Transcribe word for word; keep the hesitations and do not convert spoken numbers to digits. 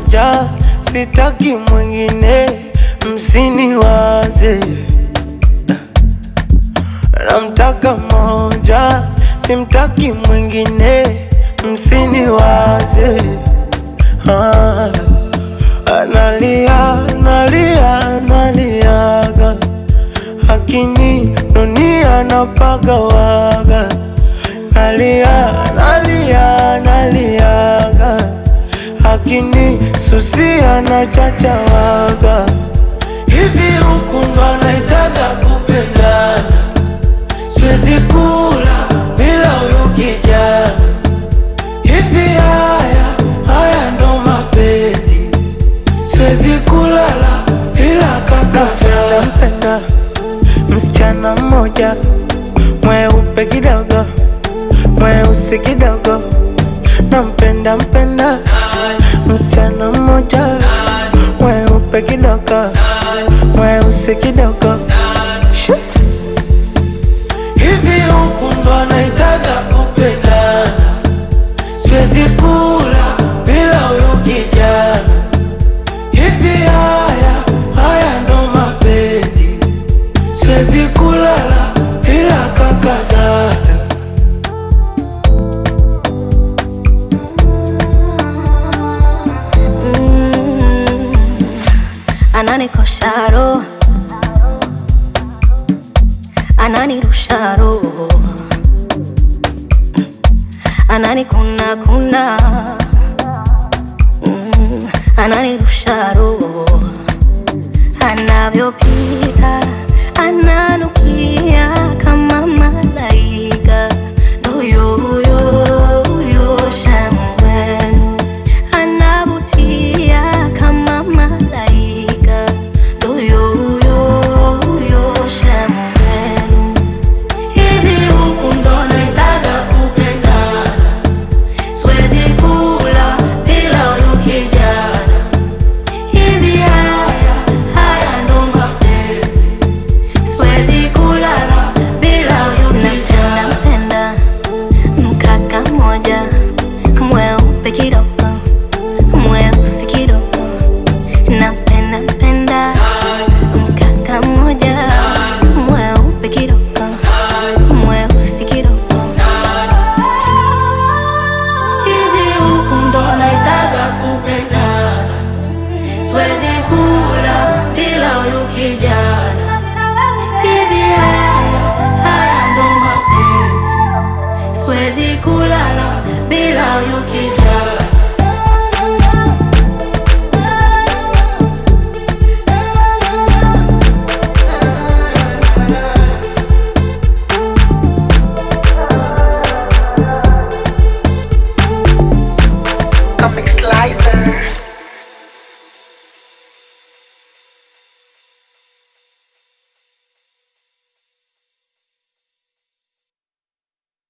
moja, sitaki mwingine, msiniwaze. Namtaka moja, simtaki mwingine, msiniwaze. ah. Analia, analia, analiaga, akininunia napagawaga. Nalia, nalia, naliaga, akinisusia na chachawaga. Hivi huku ndo anaitaga kupendana, siwezi kula bila huyu kijana. Hivi haya, haya ndo mapenzi, siwezi kulala bila kaka. Nampenda msichana mmoja, mweupe kidogo, mweusi kidogo. Nampenda mpenda msichana mmoja, mweupe kidogo, mweusi kidogo. Hivi huku ndo anaitaga kupendana, siwezi kula bila huyu kijana. Hivi haya, haya ndo mapenzi, siwezi kulala bila kaka dada. mm, Ananikosha roho, ananirusha roho, ananikuna kuna, mm, ananirusha roho. Anavyopita ananukia kama maji